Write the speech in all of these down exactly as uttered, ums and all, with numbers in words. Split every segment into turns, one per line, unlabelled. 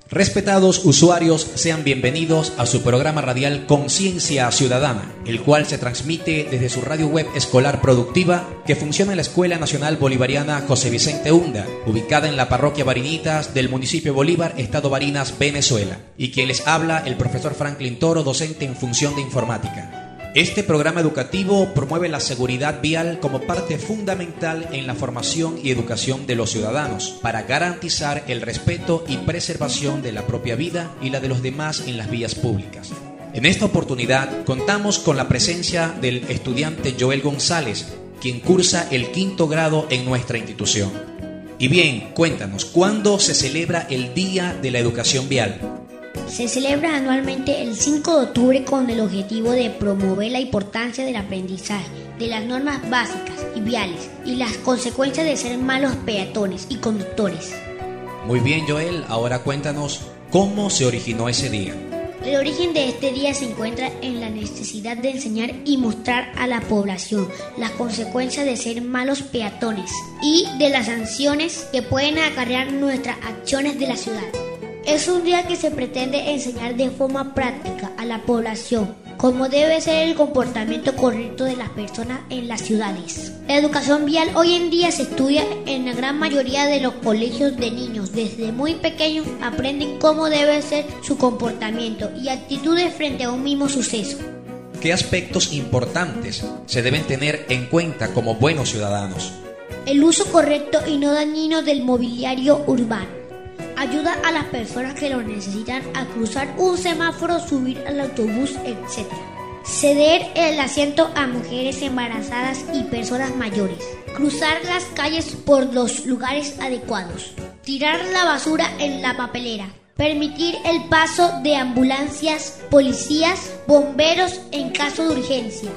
Respetados usuarios, sean bienvenidos a su programa radial Conciencia Ciudadana, el cual se transmite desde su radio web escolar productiva que funciona en la Escuela Nacional Bolivariana José Vicente Hunda, ubicada en la parroquia Barinitas del municipio Bolívar, Estado Barinas, Venezuela, y quien les habla el profesor Franklin Toro, docente en función de informática. Este programa educativo promueve la seguridad vial como parte fundamental en la formación y educación de los ciudadanos para garantizar el respeto y preservación de la propia vida y la de los demás en las vías públicas. En esta oportunidad contamos con la presencia del estudiante Joel González, quien cursa el quinto grado en nuestra institución. Y bien, cuéntanos, ¿cuándo se celebra el Día de la Educación Vial?
Se celebra anualmente el cinco de octubre con el objetivo de promover la importancia del aprendizaje de las normas básicas y viales y las consecuencias de ser malos peatones y conductores.
Muy bien, Joel, ahora cuéntanos cómo se originó ese día.
El origen de este día se encuentra en la necesidad de enseñar y mostrar a la población las consecuencias de ser malos peatones y de las sanciones que pueden acarrear nuestras acciones de la ciudad. Es un día que se pretende enseñar de forma práctica a la población cómo debe ser el comportamiento correcto de las personas en las ciudades. La educación vial hoy en día se estudia en la gran mayoría de los colegios de niños. Desde muy pequeños aprenden cómo debe ser su comportamiento y actitudes frente a un mismo suceso.
¿Qué aspectos importantes se deben tener en cuenta como buenos ciudadanos?
El uso correcto y no dañino del mobiliario urbano. Ayuda a las personas que lo necesitan a cruzar un semáforo, subir al autobús, etcétera. Ceder el asiento a mujeres embarazadas y personas mayores. Cruzar las calles por los lugares adecuados. Tirar la basura en la papelera. Permitir el paso de ambulancias, policías, bomberos en caso de urgencia.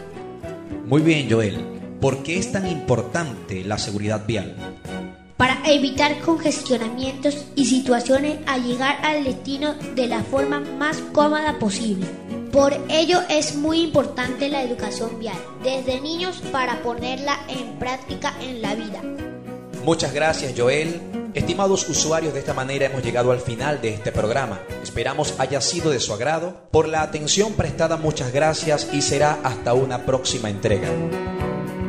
Muy bien, Joel. ¿Por qué es tan importante la seguridad vial?
Para evitar congestionamientos y situaciones al llegar al destino de la forma más cómoda posible. Por ello es muy importante la educación vial, desde niños para ponerla en práctica en la vida.
Muchas gracias, Joel. Estimados usuarios, de esta manera hemos llegado al final de este programa. Esperamos haya sido de su agrado. Por la atención prestada, muchas gracias y será hasta una próxima entrega.